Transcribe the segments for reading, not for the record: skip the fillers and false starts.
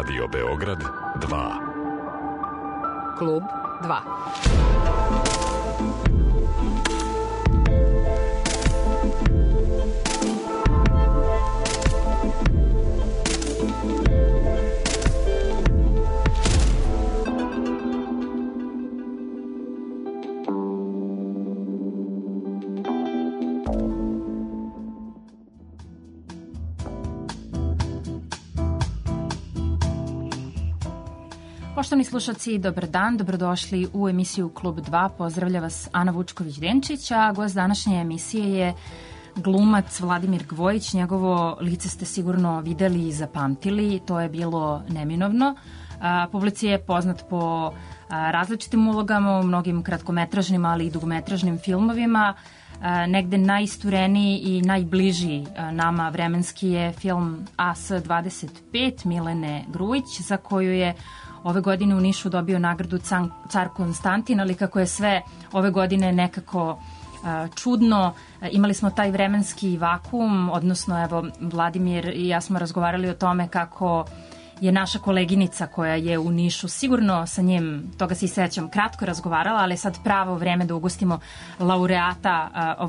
Radio Beograd 2. Klub 2. Poštovani slušalci, dobar dan, dobrodošli u emisiju Klub 2. Pozdravlja vas Ana Vučković-Denčić, a gost današnje emisije je glumac Vladimir Gvojić. Njegovo lice ste sigurno videli i zapamtili, to je bilo neminovno. Publici je poznat po različitim ulogama u mnogim kratkometražnim, ali i dugometražnim filmovima. Negde najistureniji i najbliži nama vremenski je film AS-25 Milene Grujić, za koju je ove godine u Nišu dobio nagradu Car Konstantin, ali kako je sve ove godine nekako čudno, imali smo taj vremenski vakuum, odnosno evo Vladimir i ja smo razgovarali o tome kako je naša koleginica koja je u Nišu, sigurno sa njim, toga se i sećam, kratko razgovarala, ali je sad pravo vreme da ugostimo laureata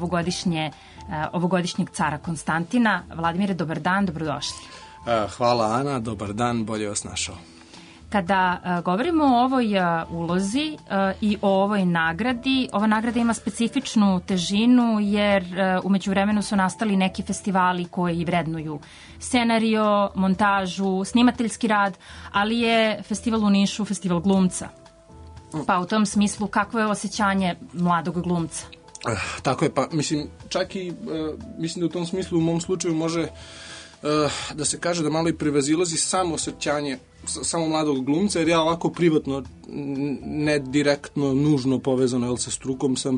ovogodišnjeg Cara Konstantina. Vladimire, dobar dan, dobrodošli. Hvala Ana, dobar dan, bolje vas našao. Kada govorimo o ovoj ulozi i o ovoj nagradi, ova nagrada ima specifičnu težinu jer umeđu vremenu su nastali neki festivali koji vrednuju scenario, montažu, snimateljski rad, ali je festival u Nišu festival glumca. Pa u tom smislu, kakvo je osjećanje mladog glumca? Tako je, pa mislim, čak i mislim da u tom smislu u mom slučaju može da se kaže da malo i prevazilazi samo osjećanje samo mladog glumca, jer ja ovako privatno, ne direktno, nužno povezano sa strukom sam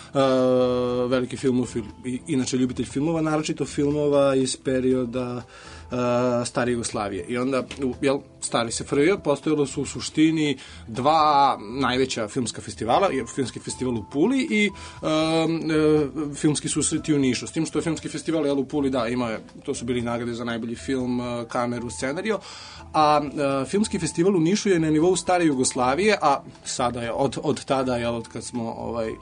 veliki filmofil, inače ljubitelj filmova, naročito filmova iz perioda stare Jugoslavije. I onda, stari SFRJ, postojalo su u suštini dva najveća filmska festivala, filmski festival u Puli i filmski susreti u Nišu. S tim što je filmski festival u Puli, da, to su bili nagrade za najbolji film, kameru, scenario, a filmski festival u Nišu je na nivou stare Jugoslavije, a sada je od tada, od kad smo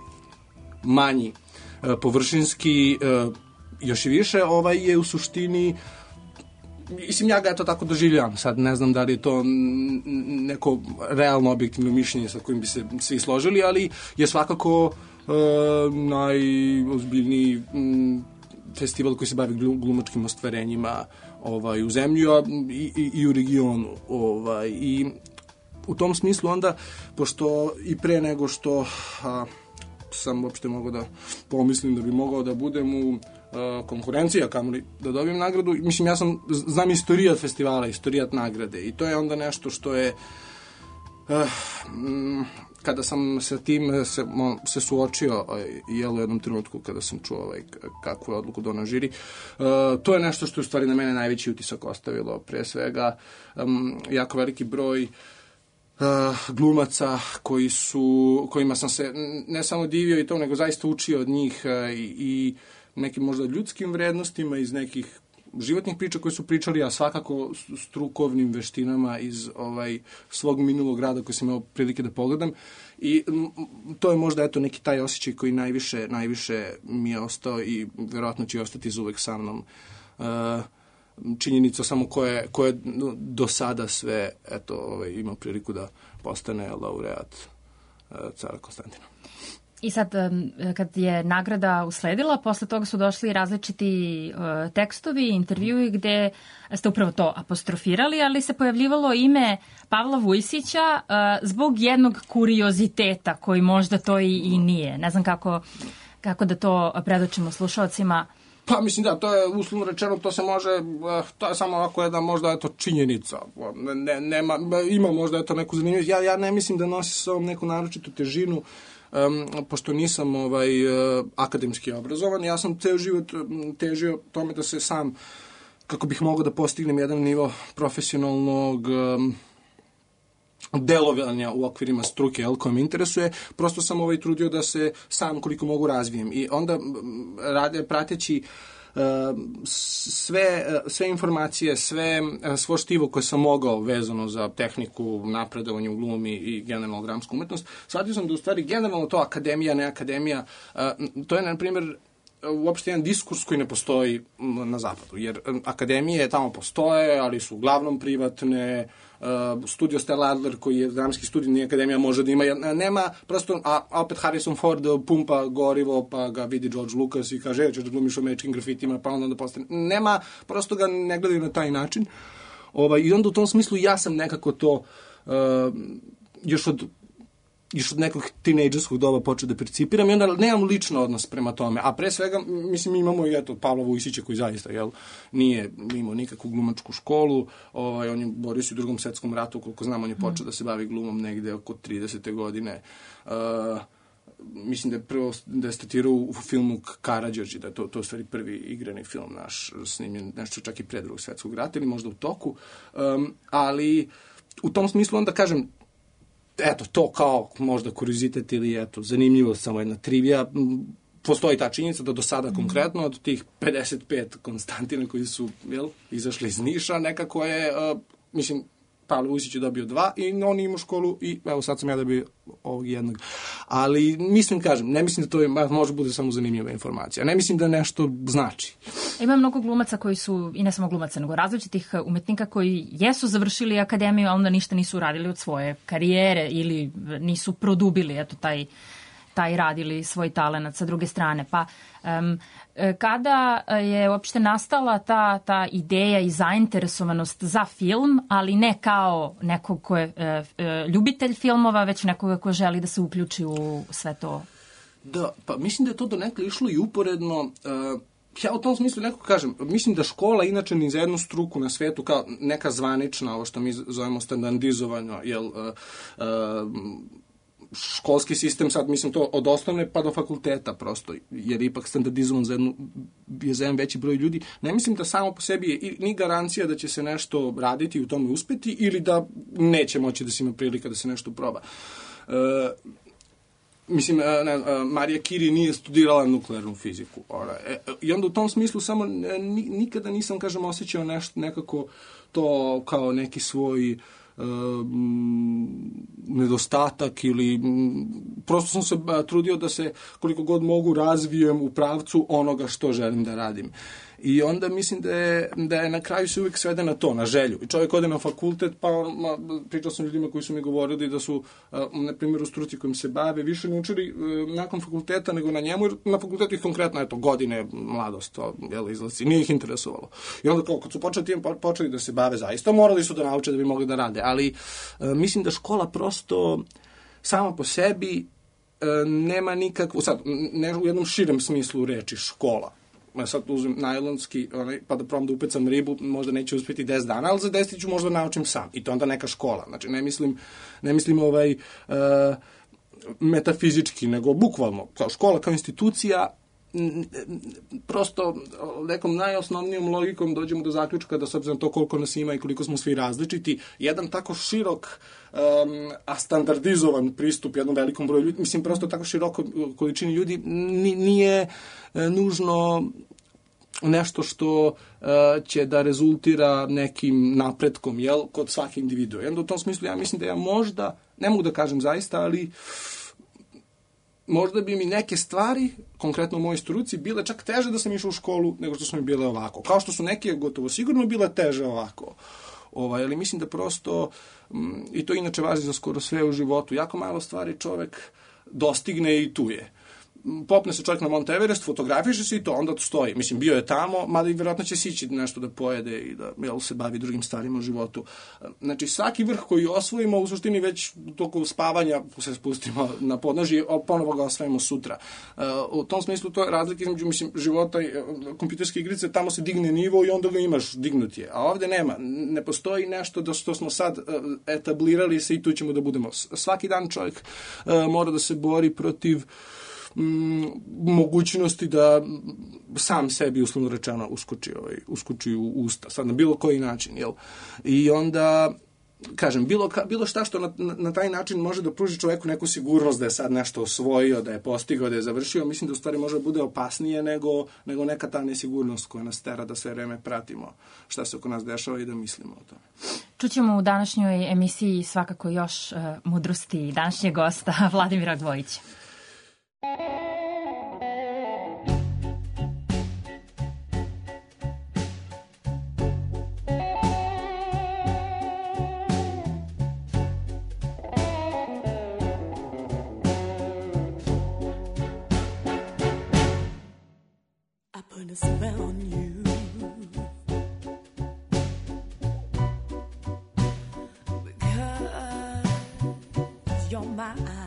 manji površinski, još i više, je u suštini, mislim, ja ga to tako doživljavam. Sad ne znam da li je to neko realno objektivno mišljenje sa kojim bi se svi složili, ali je svakako najozbiljniji festival koji se bavi glumačkim ostvarenjima u zemlji i u regionu. I u tom smislu onda, pošto i pre nego što sam uopšte mogao da pomislim da bi mogao da budem u konkurencija, kamoli da dobijem nagradu, mislim, ja znam istorijat festivala, istorijat nagrade i to je onda nešto što je kada sam sa tim se suočio u jednom trenutku kada sam čuo kakvu je odluku donao žiri, to je nešto što je u stvari na mene najveći utisak ostavilo. Pre svega jako veliki broj glumaca kojima sam se ne samo divio i to, nego zaista učio od njih i nekim možda ljudskim vrednostima iz nekih životnih priča koje su pričali, a svakako strukovnim veštinama iz svog minulog rada koji sam imao prilike da pogledam. I to je možda neki taj osjećaj koji najviše mi je ostao i verovatno će ostati uvek sa mnom. Činjenica samo ko je do sada sve imao priliku da postane laureat Cara Konstantina. I sad, kad je nagrada usledila, posle toga su došli različiti tekstovi, intervjui gde ste upravo to apostrofirali, ali se pojavljivalo ime Pavla Vujsića zbog jednog kurioziteta koji možda to i nije. Ne znam kako da to predočimo slušalcima. Pa mislim da, to je uslovno rečeno, to se može, to je samo ovako jedna možda činjenica. Ima možda neku zanimljivost. Ja ne mislim da nosi sa ovom neku naročitu težinu, pošto nisam akademski obrazovan, ja sam ceo život težio tome da se sam, kako bih mogao da postignem jedan nivo profesionalnog delovanja u okvirima struke koja me interesuje, prosto sam trudio da se sam koliko mogu razvijem. I onda prateći sve informacije, svo štivo koje sam mogao vezano za tehniku, napredovanje u glumi i generalno dramsku umetnost, shvatio sam da u stvari generalno to akademija, ne akademija, to je, na primjer, uopšte jedan diskurs koji ne postoji na zapadu, jer akademije tamo postoje, ali su uglavnom privatne, studio Stella Adler koji je dramski studij, nije akademija, može da ima, nema prosto, a opet Harrison Ford pumpa gorivo, pa ga vidi George Lucas i kaže, ćeš da glumiš u američkim grafitima, pa onda postane, nema, prosto ga ne gledaju na taj način, i onda u tom smislu ja sam nekako to još od nekog tinejdžerskog doba počeo da percipiram i onda nemam lično odnos prema tome. A pre svega, mislim, imamo i Pavla Vujsića koji zaista, nije imao nikakvu glumačku školu, on je borio se u Drugom svetskom ratu, koliko znam, on je počeo da se bavi glumom negde oko 30. godine. Mislim da je prvo da je statirao u filmu Karađorđe, da je to u stvari prvi igrani film naš, snimljen nešto čak i pre Drugog svetskog rata ili možda u toku, ali u tom smislu onda kažem, eto, to kao možda kuriozitet ili zanimljivo, samo jedna trivija, postoji ta činjenica da do sada konkretno od tih 55 Konstantina koji su izašli iz Niša, nekako je, mislim, Pavle Vujsić je dobio 2 i on ima školu i evo sad sam ja dobio ovog jednog. Ali ne mislim da to može bude samo zanimljiva informacija. Ne mislim da nešto znači. Ima mnogo glumaca koji su, i ne samo glumaca, nego različitih umetnika koji jesu završili akademiju, a onda ništa nisu uradili od svoje karijere ili nisu produbili taj rad ili svoj talenat sa druge strane. Pa kada je uopšte nastala ta ideja i zainteresovanost za film, ali ne kao nekog ko je ljubitelj filmova, već nekoga ko želi da se uključi u sve to? Da, pa mislim da je to donekle išlo i uporedno. Ja u tom smislu nekako kažem, mislim da škola inače ni za jednu struku na svetu kao neka zvanična, ovo što mi zovemo standardizovano, školski sistem, sad mislim to od osnovne pa do fakulteta prosto, jer je ipak standardizovan za jedan veći broj ljudi. Ne mislim da samo po sebi je ni garancija da će se nešto raditi i u tome uspeti ili da neće moći da se ima prilika da se nešto proba. Mislim, Marija Curie nije studirala nuklearnu fiziku. I onda u tom smislu samo nikada nisam, kažem, osjećao nešto nekako to kao neki svoj nedostatak ili prosto sam se trudio da se koliko god mogu razvijem u pravcu onoga što želim da radim. I onda mislim da je na kraju se uvijek svede na to, na želju. I čovjek ode na fakultet, pa pričao sam ljudima koji su mi govorili da su, na primjer, u struci kojim se bave, više ne učili nakon fakulteta nego na njemu, jer na fakultetu ih konkretno, godine, mladost, izlazi, nije ih interesovalo. I onda kad su počeli da se bave zaista, morali su da nauče da bi mogli da rade. Ali mislim da škola prosto sama po sebi nema nikakvu, sad, ne u jednom širem smislu reči škola. Sad uzmem najlonski, pa da probam da upecam ribu, možda neće uspjeti 10 dana, ali za 10 ću možda naučim sam. I to onda neka škola. Znači, ne mislim metafizički, nego bukvalno. Kao škola, kao institucija, prosto nekom najosnovnijom logikom dođemo do zaključka da s obzirom to koliko nas ima i koliko smo svi različiti, jedan tako širok a standardizovan pristup jednom velikom broju ljudi, mislim prosto tako široko količini ljudi nije nužno nešto što će da rezultira nekim napretkom, kod svake individue. I onda u tom smislu ja mislim da ja možda, ne mogu da kažem zaista, ali možda bi mi neke stvari, konkretno u mojoj struci, bile čak teže da sam išao u školu nego što su mi bile ovako. Kao što su neke gotovo sigurno bile teže ovako. Ali mislim da prosto, i to inače važi za skoro sve u životu, jako malo stvari čovek dostigne i tu je. Popne se čovjek na Mount Everest, fotografiše se i to, onda to stoji. Mislim, bio je tamo, mada i vjerojatno će sići nešto da pojede i da se bavi drugim stvarima u životu. Znači, svaki vrh koji osvojimo, u suštini već toliko spavanja se spustimo na podnožje, ponovo ga osvojimo sutra. U tom smislu to je razlika između, mislim, života i kompjuterske igrice, tamo se digne nivo i onda ga imaš dignutije. A ovde nema. Ne postoji nešto da što smo sad etablirali se i tu ćemo da budemo. Svaki dan čovjek mora da se bori protiv mogućnosti da sam sebi, uslovno rečeno, uskoči u usta. Sad na bilo koji način, I onda kažem, bilo šta što na taj način može da pruži čoveku neku sigurnost da je sad nešto osvojio, da je postigao, da je završio, mislim da u stvari može da bude opasnije nego neka ta nesigurnost koja nas tera da sve vreme pratimo šta se oko nas dešava i da mislimo o tome. Čućemo u današnjoj emisiji svakako još mudrosti današnjeg gosta Vladimira Gvojića. A spell on you, because you're mine.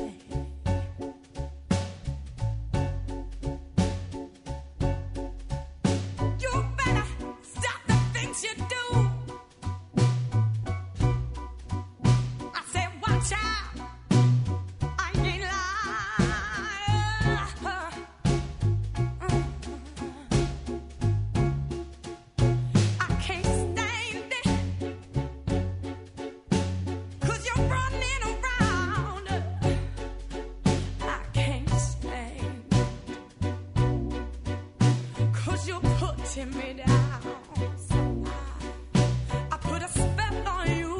You better stop the things you do. I said watch out, I ain't lying. Me down, so I put a spell on you.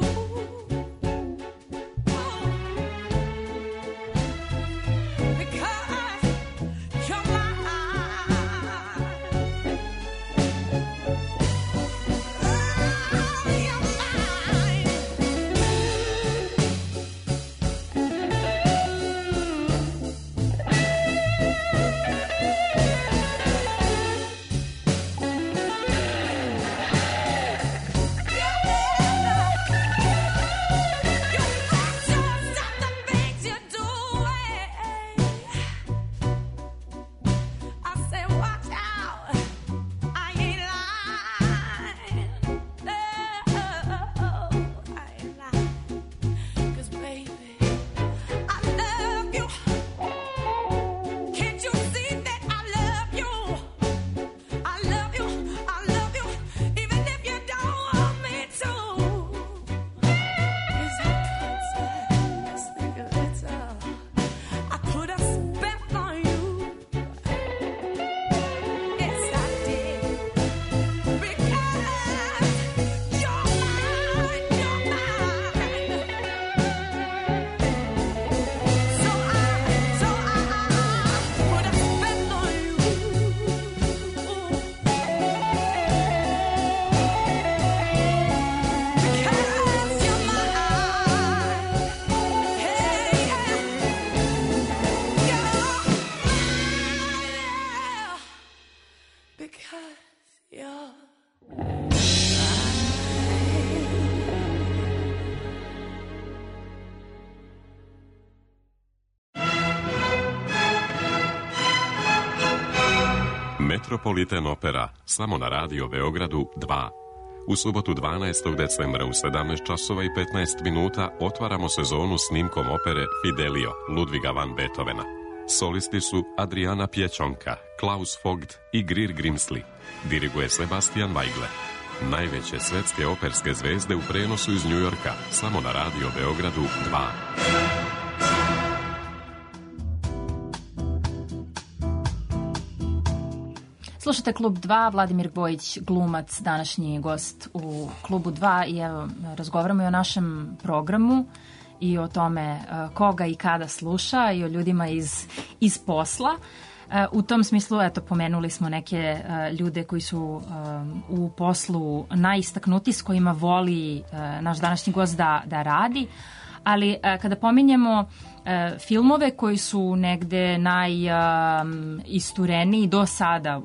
Because you're mine. Oh, you're mine. Metropolitan Opera, samo na Radio Beogradu 2. U subotu 12. decembra u 17 časova i 15 minuta otvaramo sezonu snimkom opere Fidelio Ludviga van Beethovena. Solisti su Adriana Pjećonka, Klaus Vogt i Greer Grimsley. Diriguje Sebastian Weigler. Najveće svetske operske zvezde u prenosu iz Njujorka, samo na Radio Beogradu 2. Slušate Klub 2, Vladimir Gvojić, glumac, današnji gost u Klubu 2 i evo, razgovaramo i o našem programu i o tome koga i kada sluša i o ljudima iz posla. U tom smislu, eto, pomenuli smo neke ljude koji su u poslu najistaknuti, s kojima voli naš današnji gost da radi, ali kada pominjemo filmove koji su negde najistureniji do sada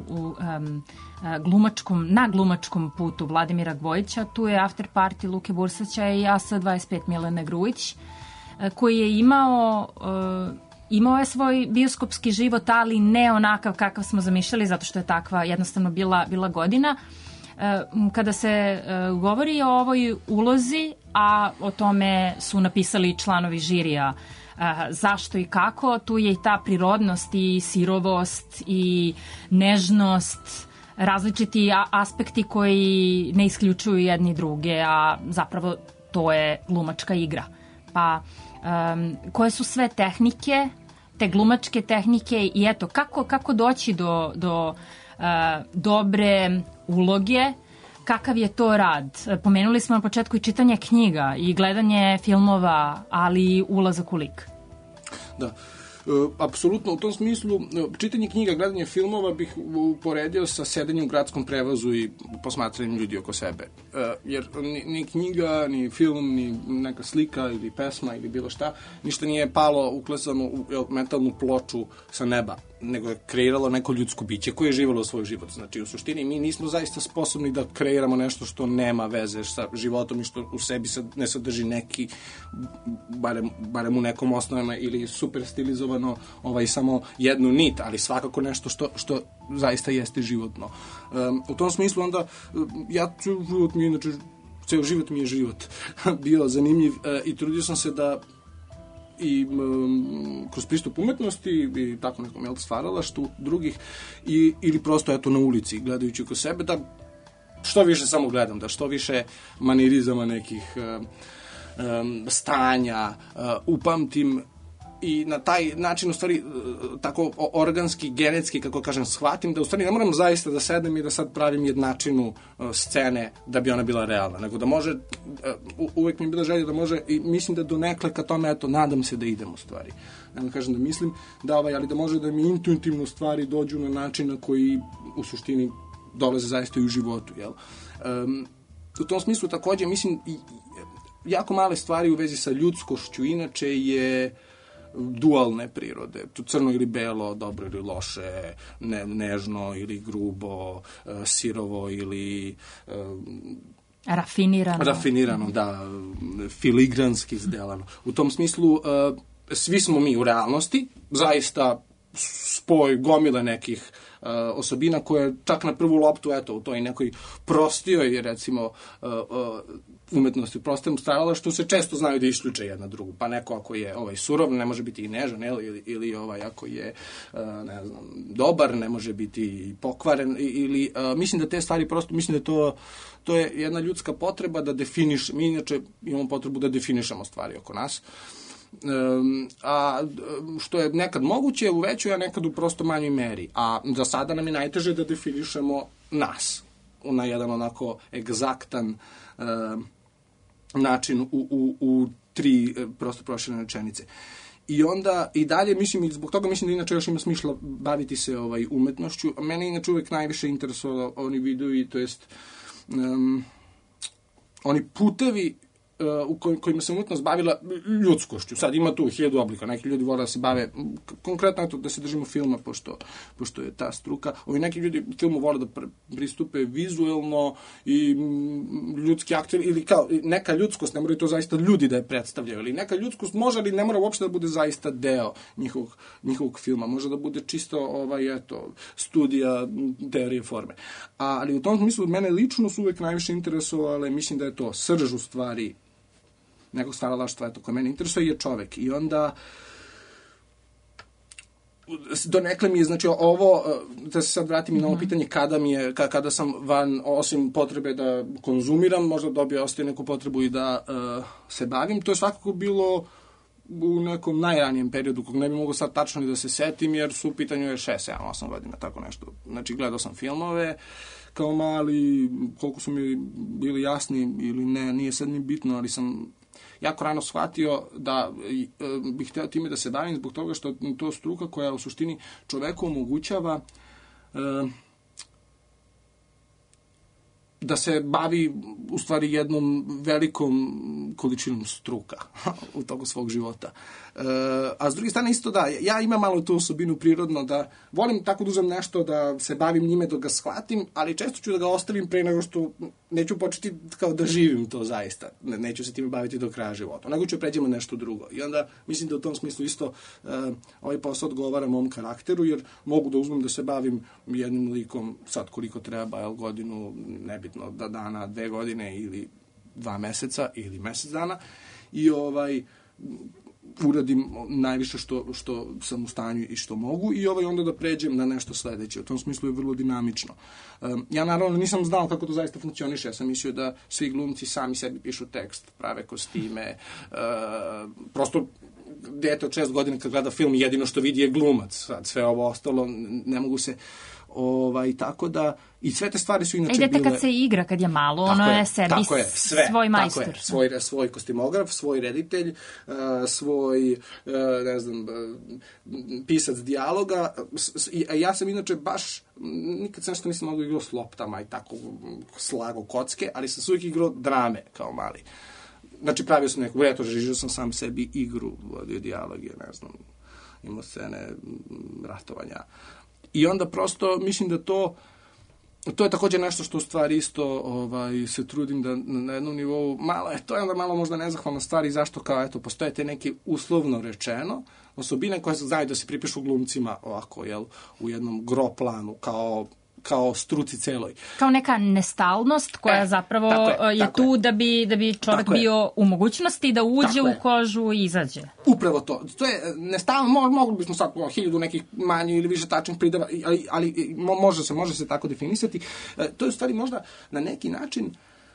na glumačkom putu Vladimira Gvojića, tu je After Party Luke Bursaća i AS-25 Milene Grujić, koji je imao je svoj bioskopski život, ali ne onakav kakav smo zamišljali, zato što je takva jednostavno bila godina. Kada se govori o ovoj ulozi, a o tome su napisali članovi žirija zašto i kako, tu je i ta prirodnost i sirovost i nežnost, različiti aspekti koji ne isključuju jedni druge, a zapravo to je glumačka igra. Pa koje su sve tehnike, te glumačke tehnike i eto, kako doći do dobre uloge, kakav je to rad? Pomenuli smo na početku i čitanje knjiga i gledanje filmova, ali i ulazak u lik. Da. Apsolutno, u tom smislu, čitanje knjiga, gledanje filmova bih uporedio sa sedenjem u gradskom prevozu i posmatranjem ljudi oko sebe. Jer ni knjiga, ni film, ni neka slika ili pesma ili bilo šta, ništa nije palo uklesano u mentalnu ploču sa neba, nego je kreiralo neko ljudsko biće koje je živalo svoj život. Znači, u suštini, mi nismo zaista sposobni da kreiramo nešto što nema veze sa životom i što u sebi ne sadrži neki, barem u nekom osnovama ili super stilizovano samo jednu nit, ali svakako nešto što zaista jeste životno. U tom smislu onda, ceo život mi je život bio zanimljiv i trudio sam se da i kroz pristup umetnosti i tako nekom stvaralaštvu drugih ili prosto eto na ulici gledajući oko sebe da što više samo gledam, da što više manirizama nekih stanja upamtim i na taj način u stvari tako organski, genetski, kako kažem, shvatim da u stvari ne moram zaista da sedem i da sad pravim jednačinu scene da bi ona bila realna, nego da može, uvek mi je bila želja da može i mislim da donekle ka tome, eto, nadam se da idem u stvari. Ne kažem da mislim da ali da može da mi intuitivno stvari dođu na način na koji u suštini dolaze zaista i u životu, jel? U tom smislu takođe mislim jako male stvari u vezi sa ljudskošću inače je dualne prirode, crno ili belo, dobro ili loše, nežno ili grubo, sirovo ili rafinirano, da, filigranski izdelano. U tom smislu svi smo mi u realnosti, zaista spoj gomile nekih osobina koje čak na prvu loptu, eto, u toj nekoj prostijoj, recimo, umetnosti u prostom stvaralaštvu se često znaju da isključe jedna drugu. Pa neko ako je surov, ne može biti i nežan, ili ako je, ne znam, dobar, ne može biti i pokvaren, ili mislim da te stvari prosto, mislim da to je jedna ljudska potreba da mi inače imamo potrebu da definišemo stvari oko nas. A što je nekad moguće u većoj, a nekad u prosto manjoj meri. A za sada nam je najteže da definišemo nas na jedan onako egzaktan način u tri prosto proširene rečenice. I onda i dalje mislim, i zbog toga mislim da inače još ima smisla baviti se umetnošću. A mene inače uvek najviše interesovalo oni vidovi, to jest oni putevi u kojima se umetnost bavila ljudskošću. Sad ima tu 1000 oblika, neki ljudi vole da se bave, konkretno eto, da se držimo filma, pošto je ta struka. Neki ljudi filmu vole da pristupe vizuelno i ljudski aktor, ili kao neka ljudskost, ne moraju to zaista ljudi da je predstavljaju, ili neka ljudskost može, ali ne mora uopšte da bude zaista deo njihovog filma. Može da bude čisto studija teorije forme. Ali u tom smislu mene lično su uvek najviše interesovale, mislim da je to srž u stvari nekog stvaralaštva, koje mene interesuje, je čovek. I onda donekle mi je, znači, ovo, da se sad vratim i na ovo pitanje kada sam van, osim potrebe da konzumiram, možda ostaje neku potrebu i da se bavim, to je svakako bilo u nekom najranijem periodu, kog ne bi mogo sad tačno da se setim, jer su u pitanju 6, 7, 8 godina, tako nešto. Znači, gledao sam filmove kao mali, koliko su mi bili jasni ili ne, nije sad ni bitno, ali sam jako rano shvatio da bih hteo time da se bavim zbog toga što to struka koja u suštini čoveku omogućava da se bavi u stvari jednom velikom količinom struka u toku svog života. A s druge strane isto da, ja imam malo tu osobinu prirodno da volim tako da uzem nešto, da se bavim njime dok ga shvatim, ali često ću da ga ostavim pre nego što neću početi kao da živim to zaista. Neću se time baviti do kraja života. Nego ću pređemo nešto drugo. I onda mislim da u tom smislu isto ovaj posao odgovara mom karakteru, jer mogu da uzmem da se bavim jednim likom sad koliko treba, godinu, nebitno, da dana, 2 godine ili 2 meseca ili mesec dana i uradim najviše što sam u stanju i što mogu i onda da pređem na nešto sledeće. U tom smislu je vrlo dinamično. Ja naravno nisam znao kako to zaista funkcioniše. Ja sam mislio da svi glumci sami sebi pišu tekst, prave kostime, prosto dete od 6 godina kad gleda film jedino što vidi je glumac. Sad sve ovo ostalo ne mogu se tako da i sve te stvari su inače bile... kad se igra, kad je malo, ono je sebi svoj majstor. Tako je, svoj kostimograf, svoj reditelj, svoj, ne znam, pisac dijaloga. Ja sam inače baš, nikad sam nešto nisam mogu igrao s loptama i tako slago kocke, ali sam uvijek igrao drame kao mali. Znači, pravio sam neku, režirao sam sam sebi igru, vodio dijaloge, ne znam, imao scene ratovanja. I onda prosto mislim da to je također nešto što u stvari isto se trudim da na jednom nivou, to je onda malo možda nezahvalna stvar i zašto kao postoje te neke uslovno rečeno osobine koje znaju da se pripišu glumcima ovako, u jednom gro planu, kao struci celoj. Kao neka nestalnost koja zapravo je tu da bi čovjek bio u mogućnosti da uđe u kožu i izađe. Upravo to. To je nestalno, mogli bismo sad 1000 nekih manje ili više tačnih prideva, ali može se tako definisati. To je u stvari možda na neki način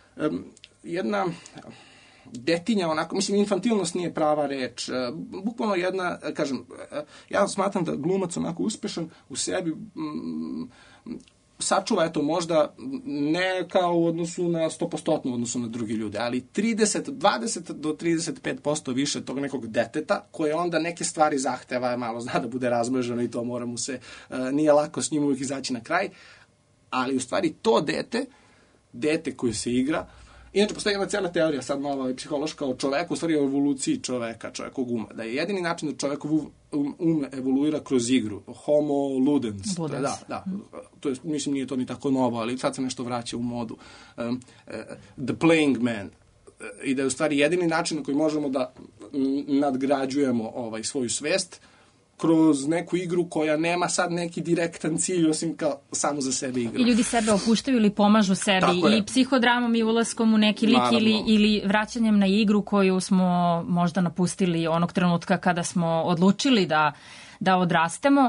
jedna detinja, onako, mislim, infantilnost nije prava reč. Bukvalno jedna, kažem, ja smatram da glumac onako uspešan u sebi sačuva, možda ne kao u odnosu na 100% u odnosu na drugi ljude, ali 20 do 35% više tog nekog deteta, koje onda neke stvari zahteva, malo zna da bude razmreženo i to mora mu se, nije lako s njim uvijek izaći na kraj, ali u stvari to dete koje se igra. Inače, postoji jedna cijela teorija, sad malo psihološka o čoveku, u stvari o evoluciji čovekovog uma. Da je jedini način da čovekov um evoluira kroz igru. Homo ludens. Da. To je, mislim, nije to ni tako novo, ali sad se nešto vraća u modu. The playing man. I da je u stvari jedini način na koji možemo da nadgrađujemo svoju svest kroz neku igru koja nema sad neki direktan cilj osim kao samo za sebe igra. I ljudi sebe opuštaju ili pomažu sebi i psihodramom i ulaskom u neki lik ili vraćanjem na igru koju smo možda napustili onog trenutka kada smo odlučili da odrastemo.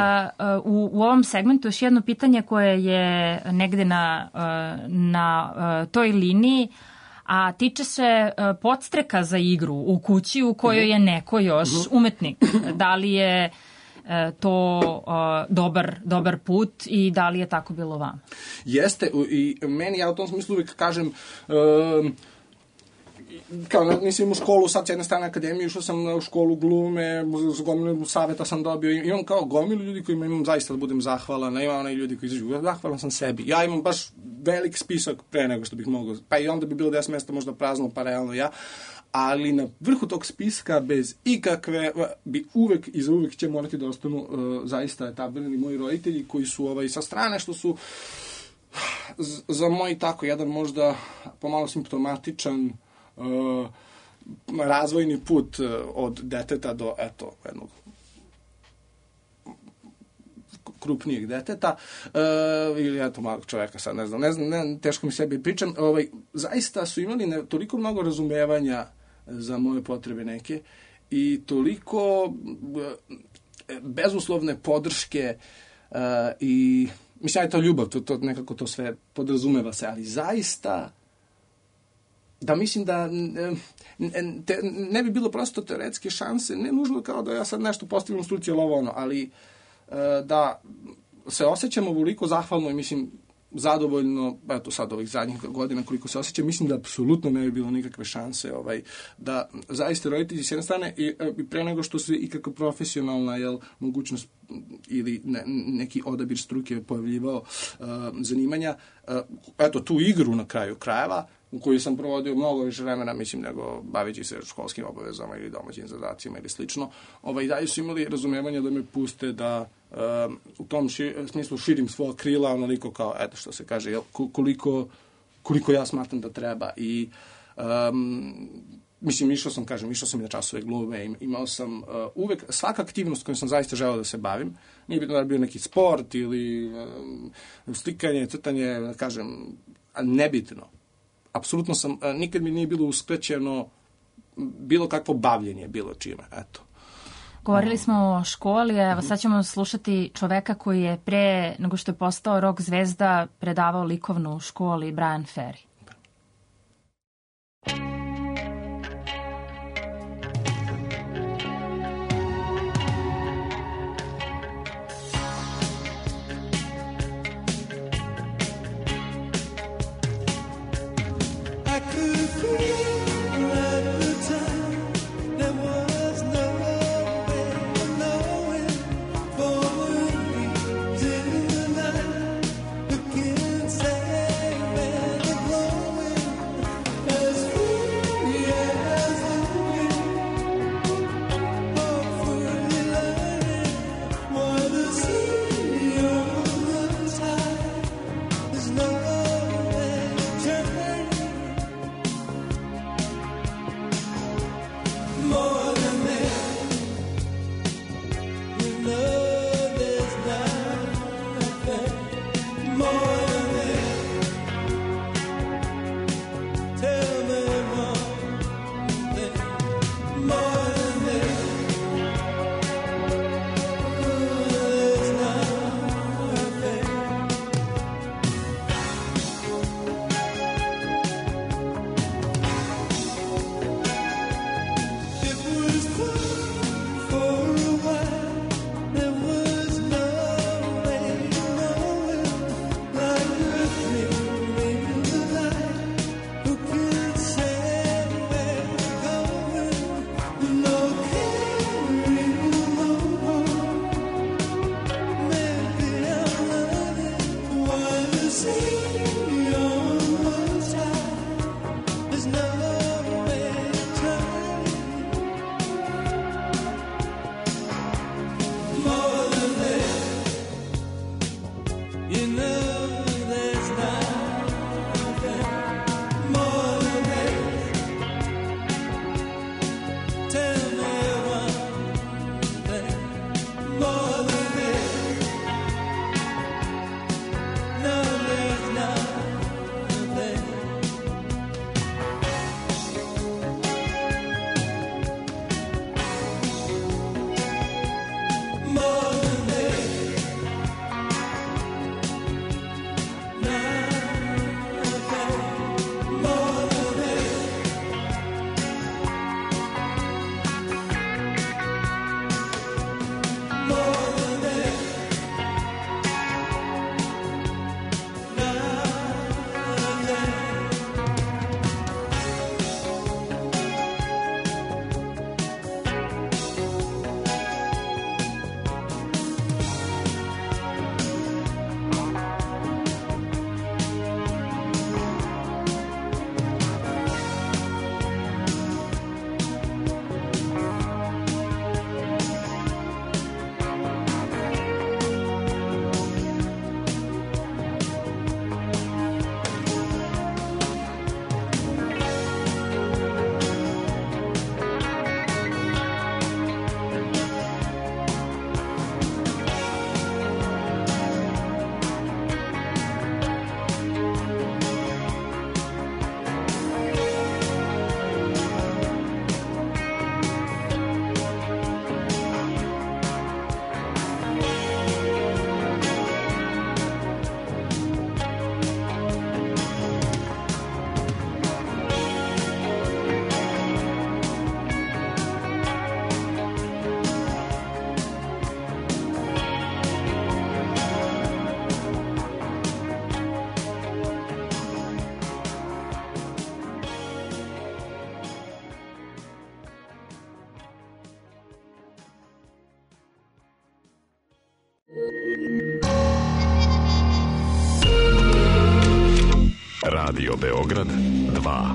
U ovom segmentu još jedno pitanje koje je negde na toj liniji, a tiče se podstreka za igru u kući u kojoj je neko još umetnik. Da li je to dobar put i da li je tako bilo vama? Jeste, i meni, ja u tom smislu uvijek kažem, kao nisam u školu, sad s jedne strane akademije, išao sam u školu glume, s gomilu savjeta sam dobio, imam kao gomilu ljudi kojima imam zaista da budem zahvalan, ima onaj ljudi koji izađu, zahvalan sam sebi. Ja imam baš velik spisak pre nego što bih mogao, pa i onda bi bilo 10 mjesta možda prazno, pa realno ja, ali na vrhu tog spiska bez ikakve, bi uvek i za uvek će morati da ostanu zaista etablirani moji roditelji koji su sa strane što su za moj tako jedan možda pomalo simptomatičan razvojni put od deteta do jednog krupnijeg deteta ili malog čoveka, sad ne znam, teško mi sebi pričam, zaista su imali toliko mnogo razumevanja za moje potrebe neke i toliko bezuslovne podrške i mislim da je to ljubav, to nekako to sve podrazumeva se, ali zaista da mislim da ne bi bilo prosto teoretske šanse, ne nužno kao da ja sad nešto postignem u struci ili ovo ali da se osjećamo ovoliko zahvalno i mislim zadovoljno, sad ovih zadnjih godina koliko se osjećam, mislim da apsolutno ne bi bilo nikakve šanse da zaista roditelji s jedne strane i pre nego što se ikakva profesionalna mogućnost ili neki odabir struke pojavljivao zanimanja, tu igru na kraju krajeva u kojoj sam provodio mnogo više vremena, mislim, nego baveći se školskim obavezama ili domaćim zadacima ili slično, dalje su imali razumevanje da me puste da u tom smislu širim svoja krila onoliko kao, što se kaže, koliko ja smatram da treba i mislim, išao sam i na časove glume, imao sam uvek, svaka aktivnost kojom sam zaista želeo da se bavim, nije bitno da je bio neki sport ili slikanje, crtanje, da kažem, nebitno. Apsolutno nikad mi nije bilo uskraćeno bilo kakvo bavljenje bilo čime, eto. Govorili smo o školi, evo sad ćemo slušati čoveka koji je pre nego što je postao rock zvezda predavao likovnu u školi, Brian Ferry. Radio Beograd 2.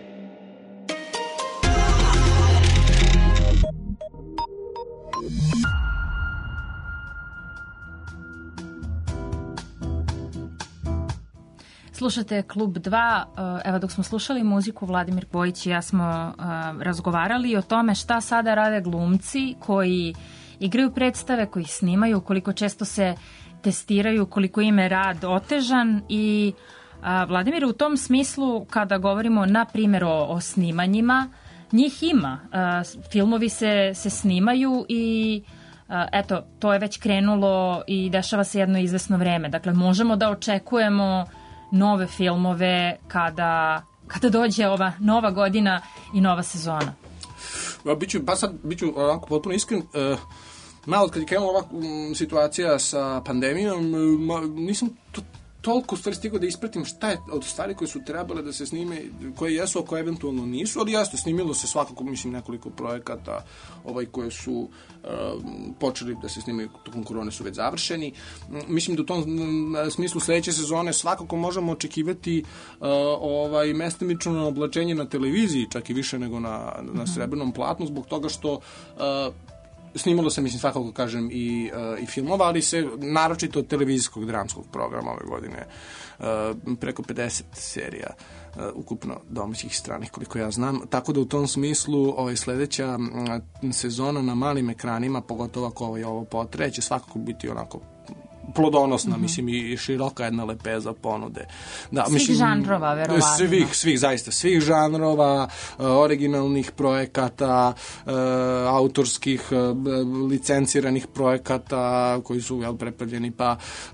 Slušate Klub 2, evo dok smo slušali muziku, Vladimir Bojić i ja smo razgovarali o tome šta sada rade glumci koji igraju predstave, koji snimaju, koliko često se testiraju, koliko im je rad otežan i Vladimir, u tom smislu kada govorimo na primjer o snimanjima, njih ima. Filmovi se snimaju i eto, to je već krenulo i dešava se jedno izvesno vreme. Dakle, možemo da očekujemo nove filmove kada dođe ova nova godina i nova sezona. Biću onako potpuno iskren. Malo kad je krenula ova situacija sa pandemijom, nisam toliko stvari stigao da ispratim šta je od stvari koje su trebale da se snime, koje jesu, a koje eventualno nisu, ali jasno, snimilo se svakako, mislim, nekoliko projekata koje su počeli da se snimaju tokom korone su već završeni. Mislim da u tom smislu sledeće sezone svakako možemo očekivati mestimično oblačenje na televiziji, čak i više nego na srebrnom platnu, zbog toga što snimalo se, mislim, svakako kažem, i filmova, ali se naročito od televizijskog dramskog programa ove godine preko 50 serija ukupno domaćih i stranih, koliko ja znam. Tako da u tom smislu sledeća sezona na malim ekranima, pogotovo ako ovo potraje, će svakako biti onako plodonosna, mislim, i široka jedna lepeza ponude. Da, svih žanrova, verovatno. Svih žanrova, originalnih projekata, autorskih, licenciranih projekata koji su prepravljeni, pa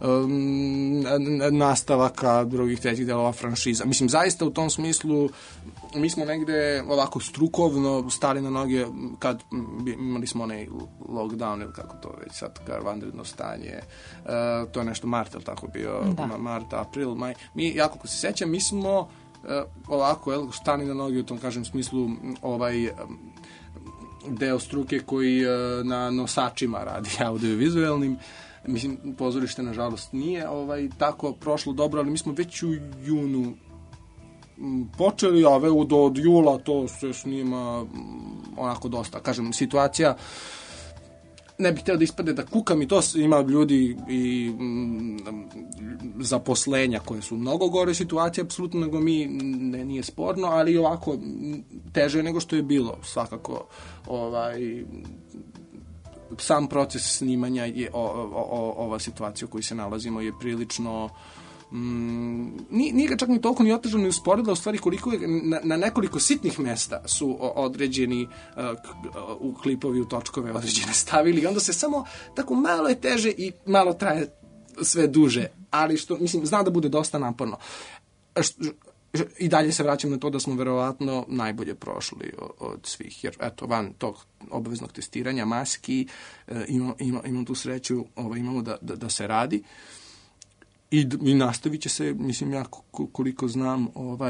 nastavaka drugih, trećih delova franšiza. Mislim, zaista u tom smislu mi smo negde ovako strukovno stali na noge kad imali smo onaj lockdown ili kako to već sad vanredno stanje, to je nešto mart, ili tako bio, mart, april, maj. Mi, jako ko se sećam, mi smo ovako stali na noge u tom, kažem, smislu deo struke koji na nosačima radi audiovizualnim. Mislim, pozorište, nažalost, nije tako prošlo dobro, ali mi smo već u junu počeli, a od jula to se snima onako dosta. Kažem, situacija, ne bih htio da ispade da kukam, i to ima ljudi i zaposlenja koje su mnogo gore situacije, apsolutno, nego mi, nije sporno, ali ovako teže nego što je bilo. Svakako, sam proces snimanja je ova situacija u kojoj se nalazimo je prilično nije ga čak ni toliko ni otežano ni usporedila, u stvari koliko je na nekoliko sitnih mesta su određeni u klipovi, u točkove određene stavili, i onda se samo tako malo je teže i malo traje sve duže, ali što, mislim, zna da bude dosta naporno. I dalje se vraćam na to da smo verovatno najbolje prošli od svih, jer eto, van tog obaveznog testiranja, maski, imam tu sreću, imamo da se radi. I nastavit će se, mislim, ja koliko znam,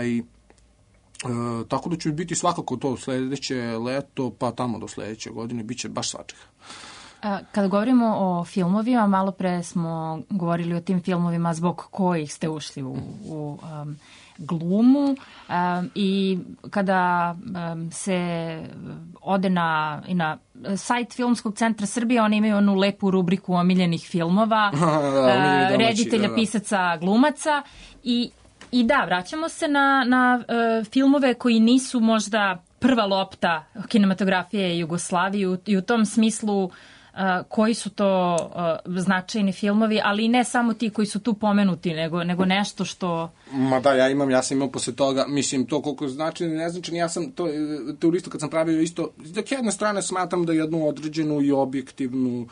tako da će biti svakako to sledeće leto, pa tamo do sledeće godine, bit će baš svačega. Kada govorimo o filmovima, malo pre smo govorili o tim filmovima zbog kojih ste ušli u glumu, i kada se ode na sajt Filmskog centra Srbije, oni imaju onu lepu rubriku omiljenih filmova, reditelja, pisaca, glumaca, i da, vraćamo se na filmove koji nisu možda prva lopta kinematografije Jugoslavije, i u tom smislu koji su to značajni filmovi, ali i ne samo ti koji su tu pomenuti, nego nešto što... Ma da, ja sam imao posle toga, mislim, to koliko značajno, neznačajno, ja sam tu listu kad sam pravio isto, dok jedne strane smatram da jednu određenu i objektivnu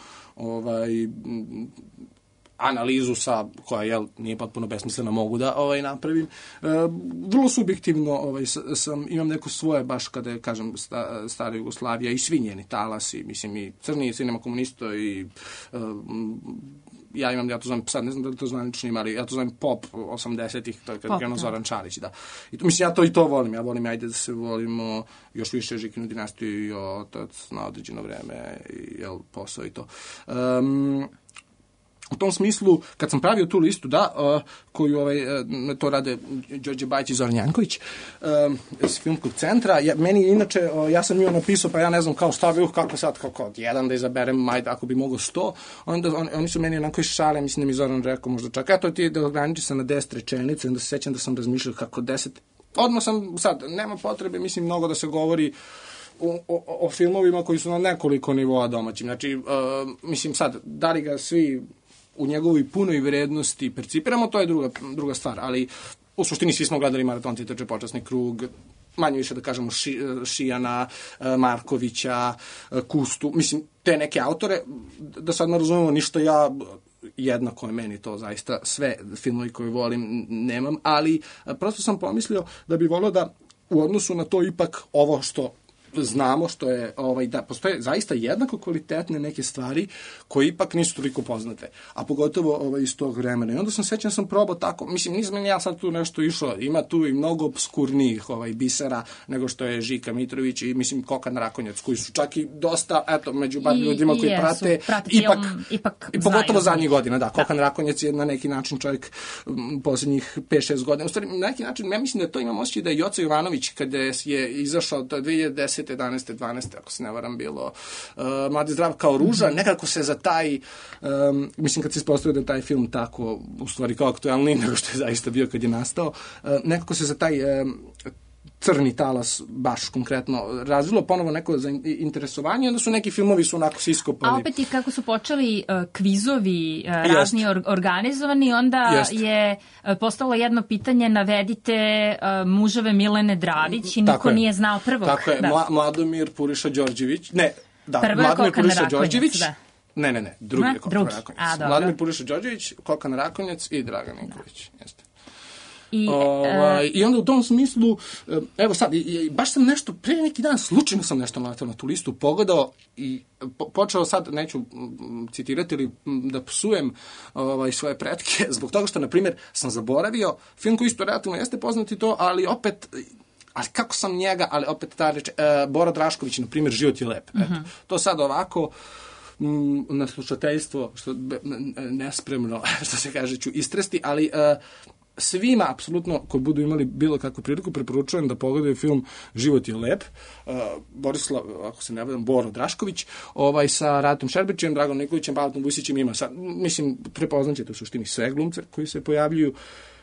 analizu koja nije potpuno besmislena, mogu da napravim. Vrlo subjektivno imam neko svoje, baš kada je, kažem, stara Jugoslavija i svi njeni talasi, mislim, i crni cinema komunista, i ja to znam, sad ne znam da li to zvanično ima, ali ja to znam pop 80-ih, to je kada krenuo Zoran Čalić, da. Mislim, ja to volim, ajde da se volimo još više Žikinu dinastiju i Otac na određeno vreme, i posao i to. U tom smislu, kad sam pravio tu listu, koju to rade Đorđe Bajić i Zoran Janković iz Filmskog centra, meni inače, ja sam njima napisao, pa ja ne znam kao šta bi, kako sad, kako jedan da izaberem, ajde, ako bi mogo 100, onda oni su meni onako išale, mislim da mi Zoran rekao možda čak, eto ti da ograniči se na 10 rečenica, onda se sećam da sam razmišljao kako 10, odmah sam sad, nema potrebe, mislim, mnogo da se govori o filmovima koji su na nekoliko nivoa domaćim, znači, mislim sad, da li ga svi u njegovoj punoj vrednosti percipiramo, to je druga stvar, ali u suštini svi smo gledali Maratonci trče počasni krug, manje više da kažemo Šijana, Markovića, Kustu, mislim, te neke autore, da sad ne razumemo ništa ja, jednako je meni to zaista, sve filmovi koje volim nemam, ali prosto sam pomislio da bi volio da u odnosu na to ipak ovo što znamo, što je da postoje zaista jednako kvalitetne neke stvari koje ipak nisu toliko poznate, a pogotovo iz tog vremena. I onda sam sećan, sam probao tako, mislim, nisam ja sad tu nešto išao, ima tu i mnogo obskurnijih bisera nego što je Žika Mitrović i mislim Kokan Rakonjac, koji su čak i dosta, eto, među bar ljudima koji prate ipak i pogotovo zadnjih godina, da, Kokan Rakonjac je na neki način čovjek poslednjih 5-6 godina. U stvari, na neki način, ja mislim da to imam osjećaj da je Joca Jovanović, kada je izašao 2010. 11. 12. ako se ne varam bilo Mladi zdrav kao ruža, nekako se za taj mislim kad se ispostavio da je taj film tako u stvari kao aktualni nego što je zaista bio kad je nastao, nekako se za taj crni talas baš konkretno razvilo ponovo neko interesovanje, onda su neki filmovi su onako se iskopali. A opet i kako su počeli kvizovi razni organizovani, onda je postalo jedno pitanje, navedite muževe Milene Dravić i niko nije znao prvog. Tako je, Mladomir Puriša Đorđević, Mladomir Puriša Đorđević, ne, drugi je Kokan Rakonjac. Mladomir Puriša Đorđević, Kokan Rakonjac i Dragan Ninković, jeste. I onda u tom smislu, evo sad, baš sam nešto, prije neki dan, slučajno sam nešto naletao na tu listu, pogledao i počeo sad, neću citirati ili da psujem svoje pretke, zbog toga što, na primjer, sam zaboravio film koji isto relativno jeste poznati to, ali opet, kako sam njega, ali opet ta reč, Bora Drašković, na primjer, Život je lep. Eto, to sad ovako, na slušateljstvo, što nespremno, što se kaže, ću istresti, ali svima, apsolutno, koji budu imali bilo kakvu priliku, preporučujem da pogledaju film Život je lep, Borislav, ako se ne varam, Boro Drašković, sa Ratom Šerbečićem, Draganom Nikolićem, Balatom Vujsićem, ima sad, mislim, prepoznaćete u suštini sve glumce koji se pojavljuju.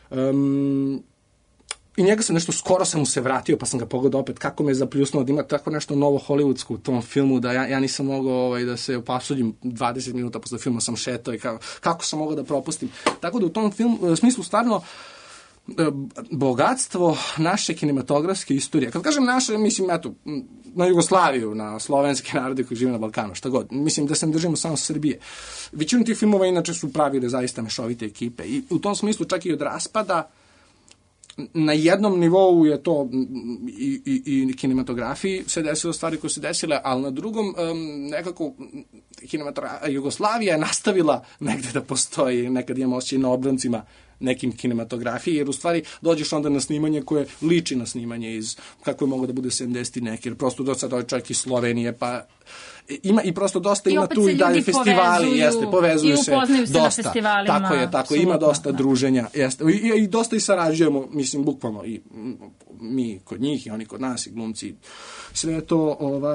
I njega sam nešto, skoro sam mu se vratio, pa sam ga pogledao opet, kako me je zapljusnuo da ima tako nešto novo hollywoodsko u tom filmu, da ja nisam mogao da se opasuđim 20 minuta posle filma sam šetao i kako sam mogao da propustim. Tako da u tom smislu stvarno bogatstvo naše kinematografske istorije. Kad kažem naše, mislim, eto, na Jugoslaviju, na slovenske narode koji žive na Balkanu, šta god. Mislim da se ne držimo samo Srbije. Većinu tih filmova inače su pravile zaista mešovite ekipe i u tom smislu čak i od raspada na jednom nivou je to i kinematografiji se desilo stvari koje se desile, ali na drugom nekako Jugoslavija je nastavila negde da postoji, nekad imamo osjećaj na obrancima nekim kinematografiji, jer u stvari dođeš onda na snimanje koje liči na snimanje iz kako je moglo da bude 70 neki, jer prosto do sad ovaj čovjek iz Slovenije, pa ima i prosto dosta ima tu i dalje festivali, povezuju se dosta. Tako je, ima dosta druženja, jeste. I dosta i sarađujemo, mislim, bukvalno i mi kod njih i oni kod nas i glumci. Sve je to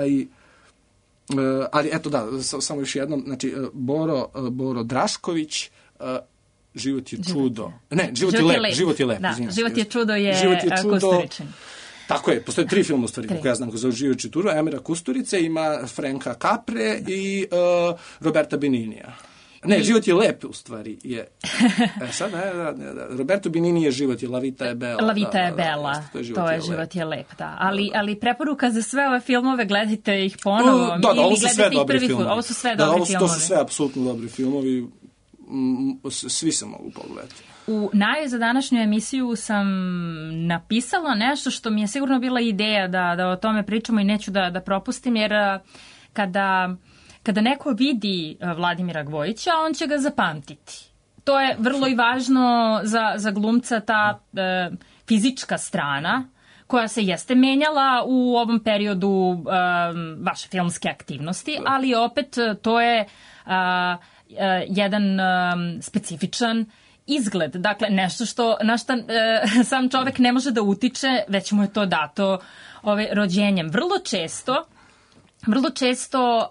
ali eto da, samo još jednom, znači Boro Drašković, Život je čudo. Ne, Život je lep. Da, Život je čudo je Kusturičin. Tako je, postoje 3 filma u stvari, kako ja znam, ko zove Život je čudo, Emira Kusturice, ima Franka Capre i Roberta Beninija. Ne, Život je lep, u stvari, je. Sad, Roberto Benini je Život je, La Vita je Bella. La Vita je Bella, to je Život je lep, da. Ali preporuka za sve ove filmove, gledajte ih ponovo. Da, ovo su sve dobri filmovi. Ovo su sve dobri filmovi. To su sve apsolutno dobri filmovi. Svi se mogu pogledati. U najavi za današnju emisiju sam napisala nešto što mi je sigurno bila ideja da o tome pričamo i neću da propustim, jer kada neko vidi Vladimira Gvojića, on će ga zapamtiti. To je vrlo i važno za glumca, ta fizička strana koja se jeste menjala u ovom periodu vaše filmske aktivnosti, ali opet to je jedan specifičan izgled. Dakle, nešto na što sam čovek ne može da utiče, već mu je to dato rođenjem. Vrlo često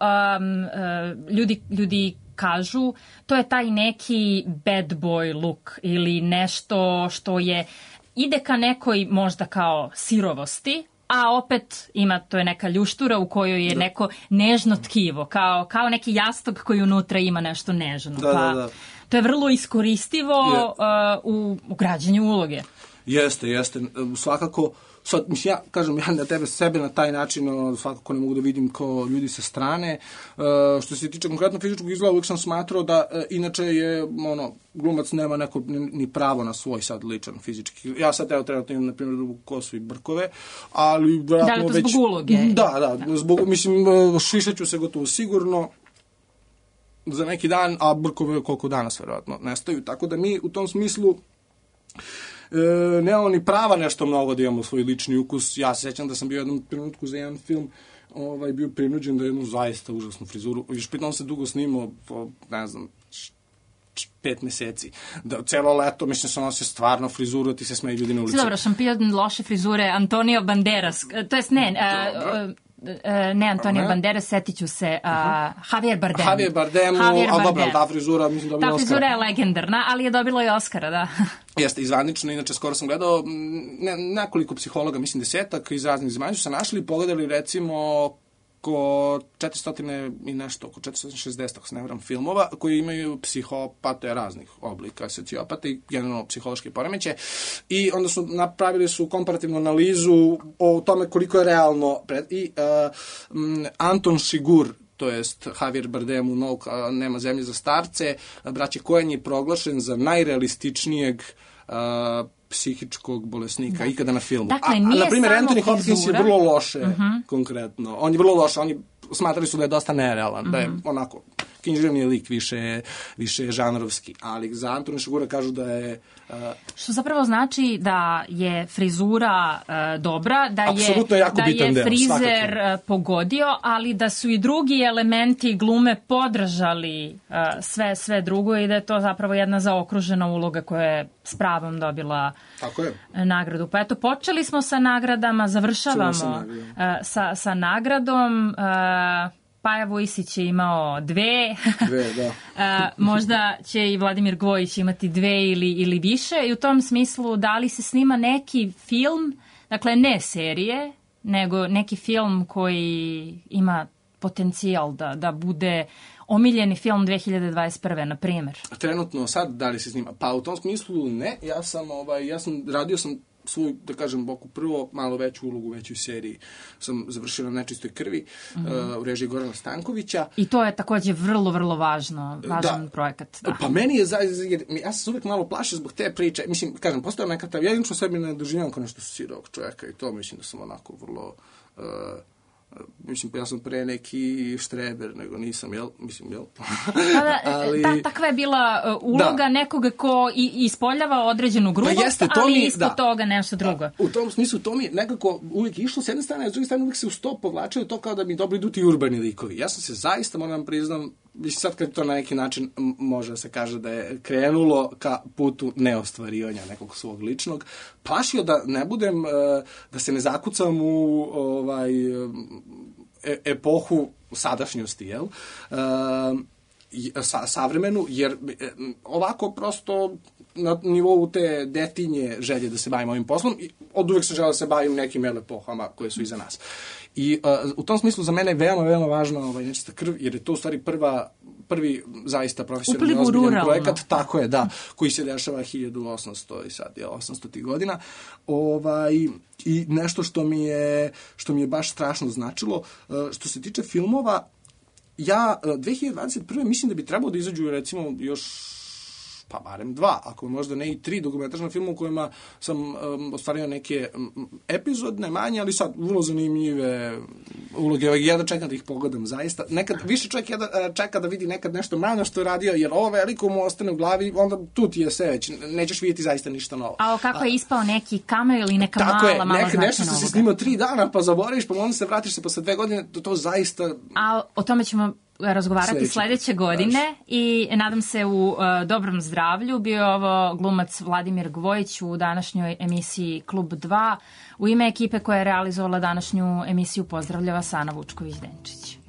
ljudi kažu to je taj neki bad boy look ili nešto što ide ka nekoj možda kao sirovosti, a opet to je neka ljuštura u kojoj je neko nežno tkivo, kao neki jastuk koji unutra ima nešto nežno. Da. To je vrlo iskoristivo u građenju uloge. Jeste. Svakako sad, mislim, ja kažem, ja na tebe sebe na taj način svakako ne mogu da vidim kao ljudi sa strane. Što se tiče konkretno fizičkog izgleda, uvijek sam smatrao da inače je, glumac nema neko ni pravo na svoj sad ličan fizički. Ja sad trenutno imam, na primjer, dugu kosu i brkove, ali vjerojatno već... Da li to zbog uloge? Da, mislim, šišaću se gotovo sigurno za neki dan, a brkove koliko danas vjerojatno nestaju. Tako da mi u tom smislu nemamo ni prava nešto mnogo da imamo svoj lični ukus. Ja se sjećam da sam bio u jednom trenutku za jedan film bio prinuđen da jednu zaista užasnu frizuru. Još pritom se dugo snimao, ne znam, 5 meseci. Da, celo leto, mislim, sam nosio stvarno frizuru, ti se smeju ljudi na ulici. Dobro, šampion loše frizure, Antonio Banderas, to jest ne Antonio Banderas, setit ću se, Javier Bardem. Javier Bardem, ali dobro, ta frizura, mislim, dobila Oscara. Ta frizura je legendarna, ali je dobila i Oscara, da. Jeste, izvanično, inače skoro sam gledao nekoliko psihologa, mislim 10 iz raznih zemalja su se našli i pogledali recimo oko 400 i nešto, oko 460, ako se ne varam, filmova koji imaju psihopate raznih oblika, sociopate i generalno psihološke poremeće. I onda su napravili komparativnu analizu o tome koliko je realno. Anton Chigurh, to jest Javier Bardem u Novog Nema zemlje za starce, braće Coen je proglašen za najrealističnijeg psihičkog bolesnika ikada na filmu. Dakle, nije na primjer, samo Anthony Hopkins je vrlo loše, konkretno. On je vrlo loše, oni smatrali su da je dosta nerealan, da je onako književni lik, više žanrovski, ali za Antona Chigurha kažu da je... Što zapravo znači da je frizura dobra, da je frizer pogodio, ali da su i drugi elementi glume podržali sve drugo i da je to zapravo jedna zaokružena uloga koja je s pravom dobila nagradu. Pa eto, počeli smo sa nagradama, završavamo sa nagradom. Paja Vujsić je imao 2. Da. Možda će i Vladimir Gvojić imati 2 ili više. I u tom smislu, da li se snima neki film, dakle ne serije, nego neki film koji ima potencijal da bude omiljeni film 2021. na primjer? Trenutno sad, da li se snima? Pa u tom smislu ne. Radio sam svoju, da kažem, prvo malo veću ulogu u većoj seriji sam završila na Nečistoj krvi u režiji Gorana Stankovića. I to je također vrlo važan projekat. Da. Pa meni je ja sam se uvijek malo plašio zbog te priče. Mislim, kažem, postao nekakav, ja jedinčno sebi ne doživljam kao nešto sirog čovjeka i to mislim da sam onako vrlo... mislim, ja sam pre neki štreber, nego nisam, jel? Takva je bila uloga nekoga ko ispoljava određenu grubost, ali ispod toga nešto drugo. U tom smislu, to mi nekako uvijek išlo s jedne strane, a s druge strane uvijek se u sto povlačilo to kao da mi dobro idu ti urbani likovi. Ja sam se zaista, moram priznam, sad kad to na neki način može da se kaže da je krenulo ka putu neostvarivanja nekog svog ličnog, plašio da ne budem, da se ne zakucam u epohu sadašnjosti, jel? Savremenu, jer ovako prosto na nivou te detinje želje da se bavim ovim poslom, od uvek sam želeo da se bavim nekim epohama koje su iza nas. I u tom smislu za mene je veoma važna Nečista krv, jer je to u stvari prvi zaista profesionalni ozbiljan projekat, tako je, da, koji se dešava 1800 i sad, 800 godina. I nešto što mi je baš strašno značilo, što se tiče filmova, ja 2021. mislim da bi trebalo da izađu recimo još pa barem 2, ako možda ne i 3 dokumentarna filma u kojima sam ostvario neke epizodne, manje, ali sad vrlo zanimljive uloge. Ja da čekam da ih pogledam, zaista. Nekad više čovjek čeka da vidi nekad nešto manje što je radio, jer ovo veliko mu ostane u glavi, onda tu ti je sve već, nećeš vidjeti zaista ništa novo. A kako je ispao neki cameo ili neka mala značajna nešto što si snimao 3 dana, pa zaboraviš, pa onda se vratiš se posle 2 godine, to zaista... A o tome ćemo razgovarati sljedeće godine i nadam se u dobrom zdravlju. Bio je ovo glumac Vladimir Gvojić u današnjoj emisiji Klub 2. U ime ekipe koja je realizovala današnju emisiju pozdravlja vas Ana Vučković-Denčić.